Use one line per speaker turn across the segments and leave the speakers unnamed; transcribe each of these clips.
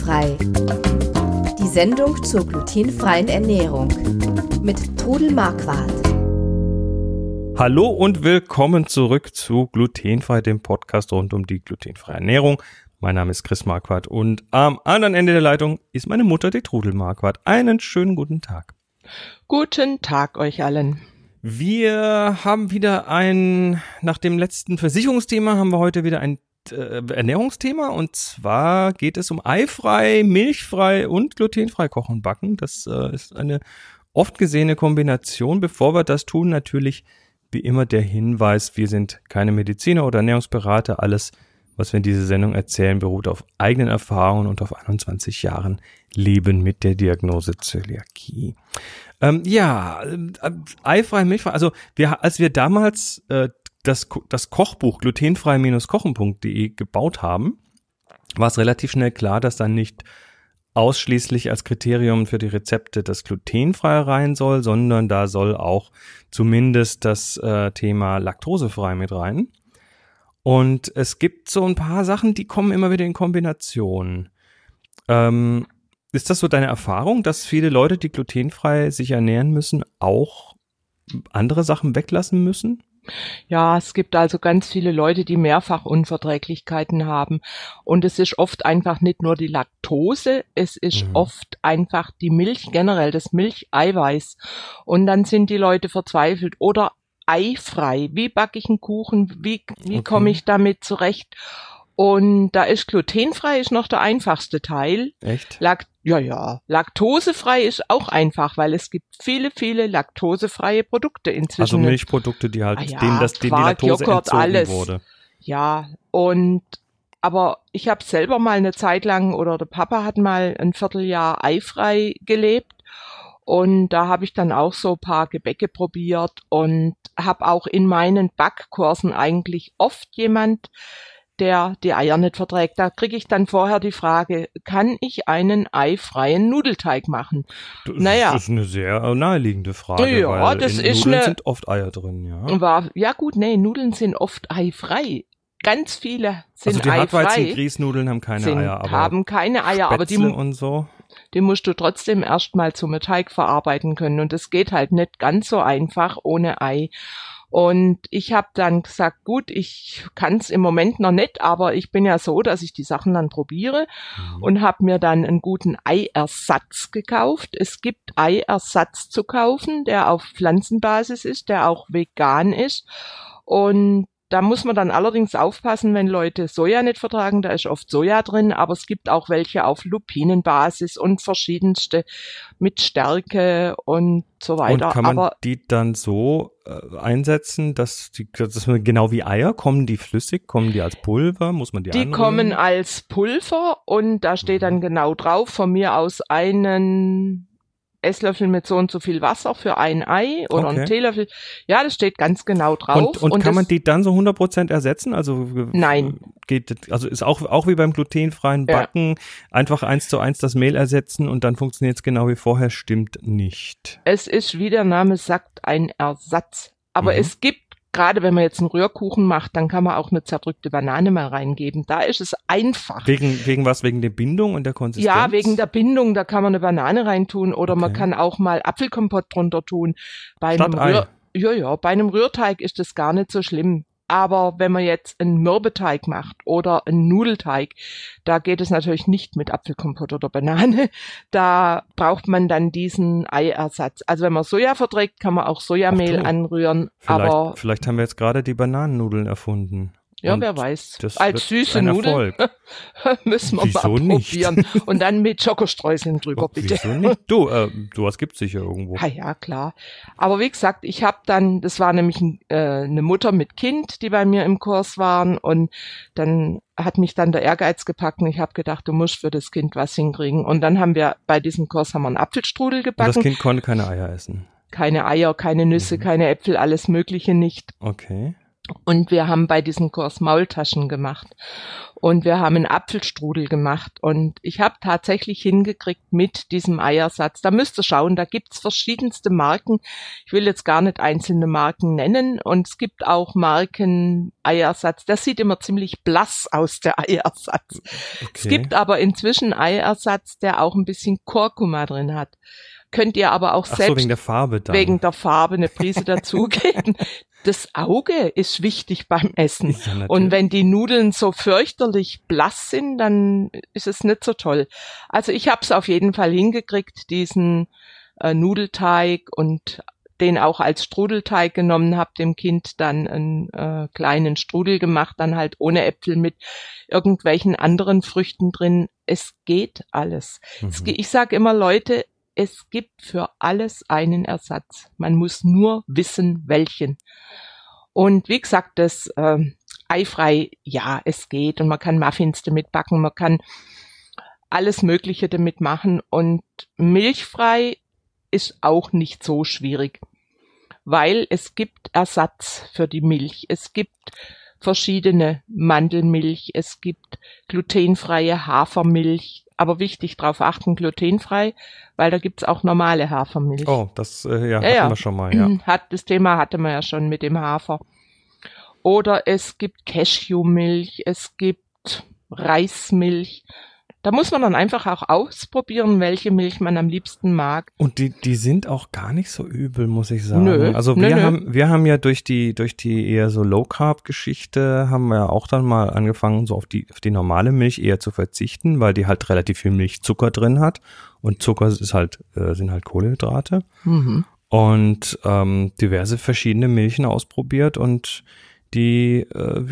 Glutenfrei. Die Sendung zur glutenfreien Ernährung mit Trudel Marquardt.
Hallo und willkommen zurück zu Glutenfrei, dem Podcast rund um die glutenfreie Ernährung. Mein Name ist Chris Marquardt und am anderen Ende der Leitung ist meine Mutter, die Trudel Marquardt. Einen schönen guten Tag.
Guten Tag euch allen.
Wir haben wieder nach dem letzten Versicherungsthema haben wir heute wieder ein Ernährungsthema, und zwar geht es um eifrei, milchfrei und glutenfrei kochen und backen. Das ist eine oft gesehene Kombination. Bevor wir das tun, natürlich wie immer der Hinweis: Wir sind keine Mediziner oder Ernährungsberater. Alles, was wir in dieser Sendung erzählen, beruht auf eigenen Erfahrungen und auf 21 Jahren Leben mit der Diagnose Zöliakie. Eifrei, milchfrei. Also als wir damals das Kochbuch glutenfrei-kochen.de gebaut haben, war es relativ schnell klar, dass dann nicht ausschließlich als Kriterium für die Rezepte das glutenfrei rein soll, sondern da soll auch zumindest das Thema laktosefrei mit rein. Und es gibt so ein paar Sachen, die kommen immer wieder in Kombination. Ist das so deine Erfahrung, dass viele Leute, die glutenfrei sich ernähren müssen, auch andere Sachen weglassen müssen?
Ja, es gibt also ganz viele Leute, die Mehrfachunverträglichkeiten haben. Und es ist oft einfach nicht nur die Laktose, es ist oft einfach die Milch generell, das Milcheiweiß. Und dann sind die Leute verzweifelt. Oder eifrei, wie backe ich einen Kuchen, wie komme ich damit zurecht? Und da ist glutenfrei ist noch der einfachste Teil.
Echt?
Laktosefrei ist auch einfach, weil es gibt viele, viele laktosefreie Produkte inzwischen.
Also Milchprodukte, die halt denen die Laktose
Joghurt,
entzogen
alles
wurde.
Ja, aber ich habe selber mal eine Zeit lang, oder der Papa hat mal ein Vierteljahr eifrei gelebt. Und da habe ich dann auch so ein paar Gebäcke probiert und habe auch in meinen Backkursen eigentlich oft jemand, der die Eier nicht verträgt. Da kriege ich dann vorher die Frage: Kann ich einen eifreien Nudelteig machen?
Das ist eine sehr naheliegende Frage,
ja,
weil
das
in
ist
Nudeln sind oft Eier drin, ja.
Nudeln sind oft eifrei. Ganz viele sind
also die
eifrei.
Hartweizen-Grießnudeln haben keine Eier,
haben keine Eier, aber die
und so.
Die musst du trotzdem erstmal zum Teig verarbeiten können. Und das geht halt nicht ganz so einfach ohne Ei. Und ich habe dann gesagt, gut, ich kann es im Moment noch nicht, aber ich bin ja so, dass ich die Sachen dann probiere und habe mir dann einen guten Eiersatz gekauft. Es gibt Eiersatz zu kaufen, der auf Pflanzenbasis ist, der auch vegan ist. Und da muss man dann allerdings aufpassen, wenn Leute Soja nicht vertragen, da ist oft Soja drin, aber es gibt auch welche auf Lupinenbasis und verschiedenste mit Stärke und so weiter.
Und kann man die dann so einsetzen, dass man genau wie Eier, kommen die flüssig, kommen die als Pulver, muss man die anrühren?
Die kommen als Pulver und da steht dann genau drauf, von mir aus einen Esslöffel mit so und so viel Wasser für ein Ei oder einen Teelöffel. Ja, das steht ganz genau drauf.
Und kann man die dann so 100% ersetzen? Also
nein.
Ist auch wie beim glutenfreien Backen, einfach 1:1 das Mehl ersetzen und dann funktioniert es genau wie vorher, stimmt nicht.
Es ist, wie der Name sagt, ein Ersatz. Aber es gibt, gerade wenn man jetzt einen Rührkuchen macht, dann kann man auch eine zerdrückte Banane mal reingeben. Da ist es einfach.
Wegen was? Wegen der Bindung und der Konsistenz?
Ja, wegen der Bindung. Da kann man eine Banane reintun oder man kann auch mal Apfelkompott drunter tun. Bei einem Rührteig ist das gar nicht so schlimm. Aber wenn man jetzt einen Mürbeteig macht oder einen Nudelteig, da geht es natürlich nicht mit Apfelkompott oder Banane. Da braucht man dann diesen Eiersatz. Also wenn man Soja verträgt, kann man auch Sojamehl anrühren.
Vielleicht haben wir jetzt gerade die Bananennudeln erfunden.
Ja, wer weiß. Als süße Nudeln müssen wir mal probieren. Und dann mit Schokostreuseln drüber, bitte.
Wieso nicht? Sowas gibt's sicher irgendwo.
Ja, klar. Aber wie gesagt, ich habe dann, das war nämlich eine Mutter mit Kind, die bei mir im Kurs waren, und dann hat mich dann der Ehrgeiz gepackt und ich habe gedacht, du musst für das Kind was hinkriegen. Und dann haben wir bei diesem Kurs einen Apfelstrudel gebacken.
Und das Kind konnte keine Eier essen?
Keine Eier, keine Nüsse, keine Äpfel, alles Mögliche nicht.
Okay.
Und wir haben bei diesem Kurs Maultaschen gemacht und wir haben einen Apfelstrudel gemacht und ich habe tatsächlich hingekriegt mit diesem Eiersatz. Da müsst ihr schauen, da gibt's verschiedenste Marken. Ich will jetzt gar nicht einzelne Marken nennen und es gibt auch Marken Eiersatz. Der sieht immer ziemlich blass aus, der Eiersatz. Okay. Es gibt aber inzwischen Eiersatz, der auch ein bisschen Kurkuma drin hat. Könnt ihr aber auch selbst
wegen der Farbe dann.
Wegen der Farbe eine Prise dazugeben. Das Auge ist wichtig beim Essen. Ja, und wenn die Nudeln so fürchterlich blass sind, dann ist es nicht so toll. Also ich habe es auf jeden Fall hingekriegt, diesen Nudelteig und den auch als Strudelteig genommen, habe dem Kind dann einen kleinen Strudel gemacht, dann halt ohne Äpfel mit irgendwelchen anderen Früchten drin. Es geht alles. Ich sage immer, Leute, es gibt für alles einen Ersatz. Man muss nur wissen, welchen. Und wie gesagt, das eifrei, ja, es geht. Und man kann Muffins damit backen, man kann alles Mögliche damit machen. Und milchfrei ist auch nicht so schwierig, weil es gibt Ersatz für die Milch. Es gibt verschiedene Mandelmilch, es gibt glutenfreie Hafermilch. Aber wichtig, darauf achten, glutenfrei, weil da gibt's auch normale Hafermilch.
Oh, das hatten wir schon mal, ja.
Das Thema hatte man ja schon mit dem Hafer. Oder es gibt Cashewmilch, es gibt Reismilch. Da muss man dann einfach auch ausprobieren, welche Milch man am liebsten mag.
Und die sind auch gar nicht so übel, muss ich sagen.
Nö,
also wir haben ja durch die eher so Low-Carb-Geschichte haben wir ja auch dann mal angefangen, so auf die normale Milch eher zu verzichten, weil die halt relativ viel Milchzucker drin hat. Und Zucker sind halt Kohlenhydrate. Mhm. Und diverse verschiedene Milchen ausprobiert und die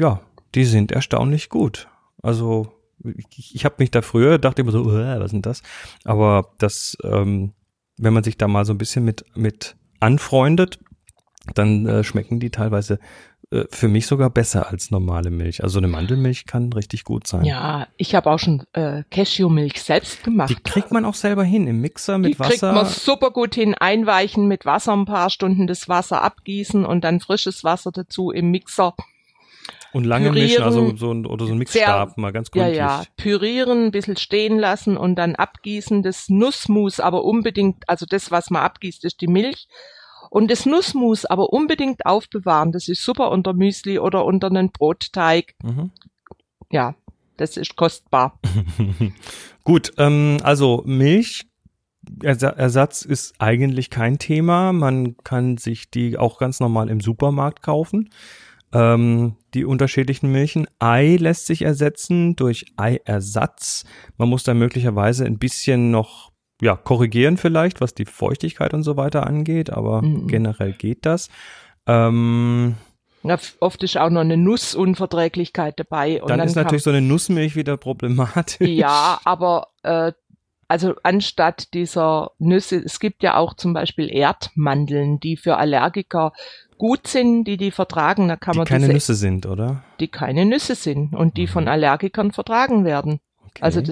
sind erstaunlich gut. Also ich habe mich da früher, dachte immer so, was ist denn das? Aber das, wenn man sich da mal so ein bisschen mit anfreundet, dann schmecken die teilweise für mich sogar besser als normale Milch. Also eine Mandelmilch kann richtig gut sein.
Ja, ich habe auch schon Cashewmilch selbst gemacht.
Die kriegt man auch selber hin im Mixer mit Wasser. Die kriegt
man super gut hin, einweichen mit Wasser, ein paar Stunden das Wasser abgießen und dann frisches Wasser dazu im Mixer.
Und lange mischen, also so ein Mixstab, mal ganz gründlich.
Ja, pürieren, ein bisschen stehen lassen und dann abgießen. Das Nussmus aber unbedingt, also das, was man abgießt, ist die Milch. Und das Nussmus aber unbedingt aufbewahren. Das ist super unter Müsli oder unter einen Brotteig. Mhm. Ja, das ist kostbar.
Gut, also Milch. Ersatz ist eigentlich kein Thema. Man kann sich die auch ganz normal im Supermarkt kaufen. Die unterschiedlichen Milchen. Ei lässt sich ersetzen durch Eiersatz. Man muss da möglicherweise ein bisschen noch korrigieren vielleicht, was die Feuchtigkeit und so weiter angeht, aber generell geht das.
Oft ist auch noch eine Nussunverträglichkeit dabei. Und
dann ist natürlich so eine Nussmilch wieder problematisch.
Ja, aber also anstatt dieser Nüsse, es gibt ja auch zum Beispiel Erdmandeln, die für Allergiker gut sind, die vertragen. Da kann man
keine Nüsse sind, oder?
Die keine Nüsse sind und die von Allergikern vertragen werden. Okay. Also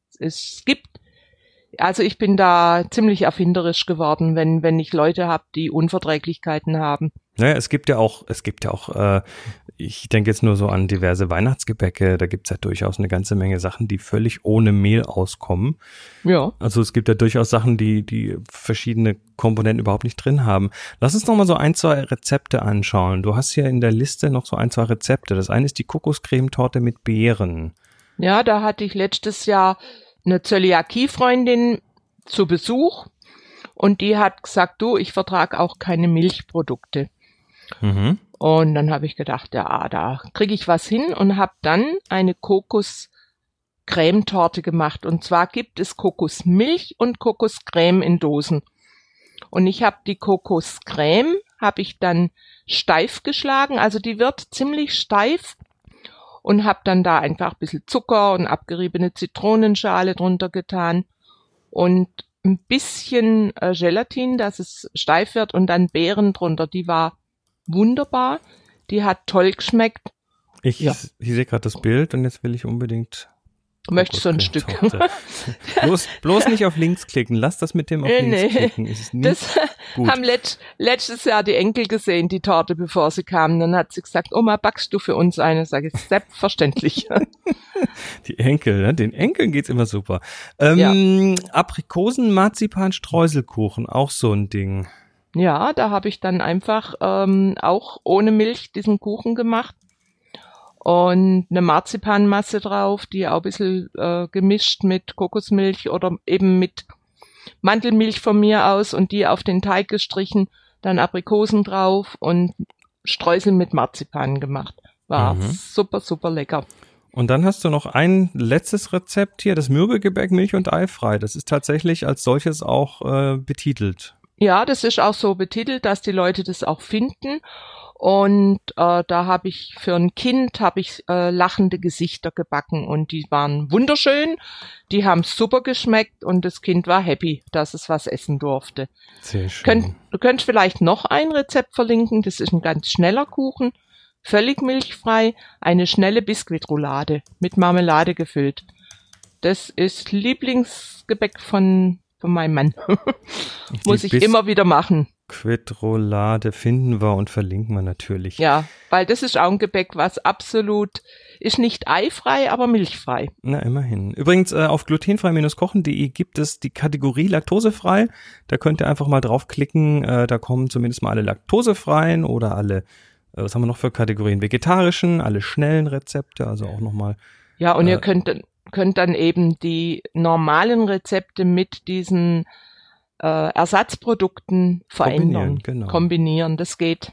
also ich bin da ziemlich erfinderisch geworden, wenn ich Leute habe, die Unverträglichkeiten haben.
Naja, es gibt ja auch, ich denke jetzt nur so an diverse Weihnachtsgebäcke, da gibt's ja durchaus eine ganze Menge Sachen, die völlig ohne Mehl auskommen. Ja. Also es gibt ja durchaus Sachen, die verschiedene Komponenten überhaupt nicht drin haben. Lass uns noch mal so 1, 2 Rezepte anschauen. Du hast hier in der Liste noch so 1, 2 Rezepte. Das eine ist die Kokoscremetorte mit Beeren.
Ja, da hatte ich letztes Jahr eine Zöliakie-Freundin zu Besuch und die hat gesagt, du, ich vertrage auch keine Milchprodukte. Mhm. Und dann habe ich gedacht, ja, da kriege ich was hin und habe dann eine Kokoscremetorte gemacht. Und zwar gibt es Kokosmilch und Kokoscreme in Dosen. Und ich habe die Kokoscreme, habe ich dann steif geschlagen, also die wird ziemlich steif. Und habe dann da einfach ein bisschen Zucker und abgeriebene Zitronenschale drunter getan und ein bisschen Gelatin, dass es steif wird und dann Beeren drunter. Die war wunderbar, die hat toll geschmeckt.
Ich sehe gerade das Bild und jetzt will ich unbedingt
Möchtest du ein Stück?
bloß nicht auf links klicken. Lass das mit dem auf links klicken. Ist nicht
das gut. Haben letztes Jahr die Enkel gesehen, die Torte, bevor sie kamen. Dann hat sie gesagt, Oma, backst du für uns eine? Sag ich, selbstverständlich.
Die Enkel, ne? Den Enkeln geht's immer super. Aprikosen, Marzipan, Streuselkuchen, auch so ein Ding.
Ja, da habe ich dann einfach auch ohne Milch diesen Kuchen gemacht. Und eine Marzipanmasse drauf, die auch ein bisschen gemischt mit Kokosmilch oder eben mit Mandelmilch von mir aus und die auf den Teig gestrichen, dann Aprikosen drauf und Streusel mit Marzipan gemacht. War super, super lecker.
Und dann hast du noch ein letztes Rezept hier, das Mürbegebäck Milch- und Eifrei. Das ist tatsächlich als solches auch betitelt.
Ja, das ist auch so betitelt, dass die Leute das auch finden. Und da habe ich für ein Kind lachende Gesichter gebacken und die waren wunderschön, die haben super geschmeckt und das Kind war happy, dass es was essen durfte.
Sehr schön.
Du könntest vielleicht noch ein Rezept verlinken, das ist ein ganz schneller Kuchen, völlig milchfrei, eine schnelle Biskuitroulade mit Marmelade gefüllt. Das ist Lieblingsgebäck von meinem Mann. Muss ich immer wieder machen.
Biskuitroulade finden wir und verlinken wir natürlich.
Ja, weil das ist auch ein Gebäck, was absolut ist nicht eifrei, aber milchfrei.
Na, immerhin. Übrigens, auf glutenfrei-kochen.de gibt es die Kategorie laktosefrei. Da könnt ihr einfach mal draufklicken. Da kommen zumindest mal alle laktosefreien oder alle, was haben wir noch für Kategorien? Vegetarischen, alle schnellen Rezepte, also auch nochmal.
Ja, und ihr könnt dann eben die normalen Rezepte mit diesen Ersatzprodukten verändern, kombinieren, das geht.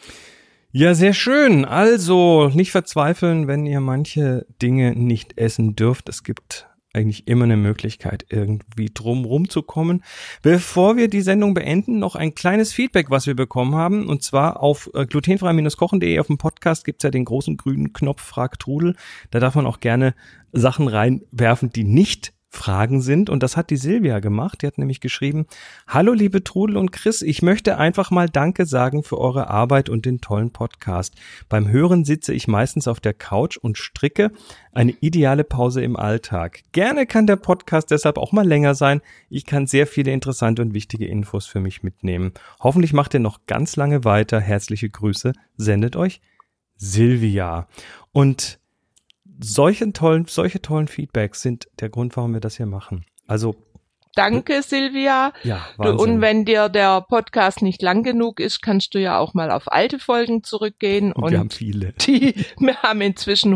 Ja, sehr schön. Also nicht verzweifeln, wenn ihr manche Dinge nicht essen dürft. Es gibt eigentlich immer eine Möglichkeit, irgendwie drumrum zu kommen. Bevor wir die Sendung beenden, noch ein kleines Feedback, was wir bekommen haben. Und zwar auf glutenfrei-kochen.de auf dem Podcast gibt's ja den großen grünen Knopf Frag Trudel. Da darf man auch gerne Sachen reinwerfen, die nicht Fragen sind. Und das hat die Silvia gemacht. Die hat nämlich geschrieben: Hallo liebe Trudel und Chris, ich möchte einfach mal Danke sagen für eure Arbeit und den tollen Podcast. Beim Hören sitze ich meistens auf der Couch und stricke. Eine ideale Pause im Alltag. Gerne kann der Podcast deshalb auch mal länger sein. Ich kann sehr viele interessante und wichtige Infos für mich mitnehmen. Hoffentlich macht ihr noch ganz lange weiter. Herzliche Grüße. Sendet euch Silvia. Und solche tollen Feedbacks sind der Grund, warum wir das hier machen. Also
danke, Silvia.
Ja, Wahnsinn.
Und wenn dir der Podcast nicht lang genug ist, kannst du ja auch mal auf alte Folgen zurückgehen.
Und wir haben viele.
Wir haben inzwischen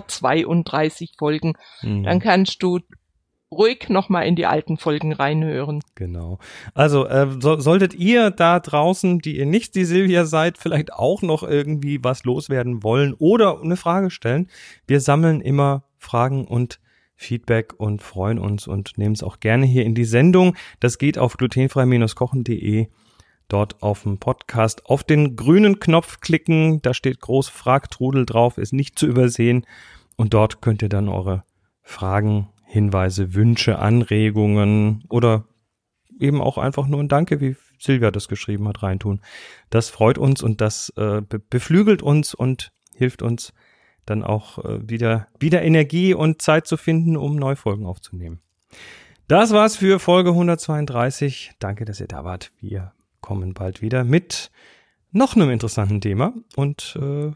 132 Folgen. Dann kannst du ruhig nochmal in die alten Folgen reinhören.
Genau. Also solltet ihr da draußen, die ihr nicht die Silvia seid, vielleicht auch noch irgendwie was loswerden wollen oder eine Frage stellen. Wir sammeln immer Fragen und Feedback und freuen uns und nehmen es auch gerne hier in die Sendung. Das geht auf glutenfrei-kochen.de. Dort auf dem Podcast auf den grünen Knopf klicken. Da steht groß Frag Trudel drauf, ist nicht zu übersehen. Und dort könnt ihr dann eure Fragen, Hinweise, Wünsche, Anregungen oder eben auch einfach nur ein Danke, wie Silvia das geschrieben hat, reintun. Das freut uns und das beflügelt uns und hilft uns dann auch wieder Energie und Zeit zu finden, um neue Folgen aufzunehmen. Das war's für Folge 132. Danke, dass ihr da wart. Wir kommen bald wieder mit noch einem interessanten Thema und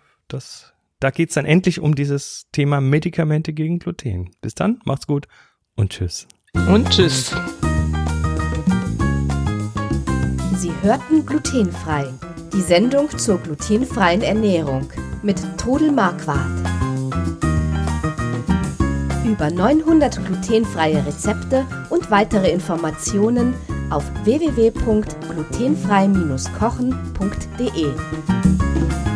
da geht's dann endlich um dieses Thema Medikamente gegen Gluten. Bis dann, macht's gut und tschüss.
Und tschüss.
Sie hörten Glutenfrei, die Sendung zur glutenfreien Ernährung mit Trudel Marquardt. Über 900 glutenfreie Rezepte und weitere Informationen auf www.glutenfrei-kochen.de.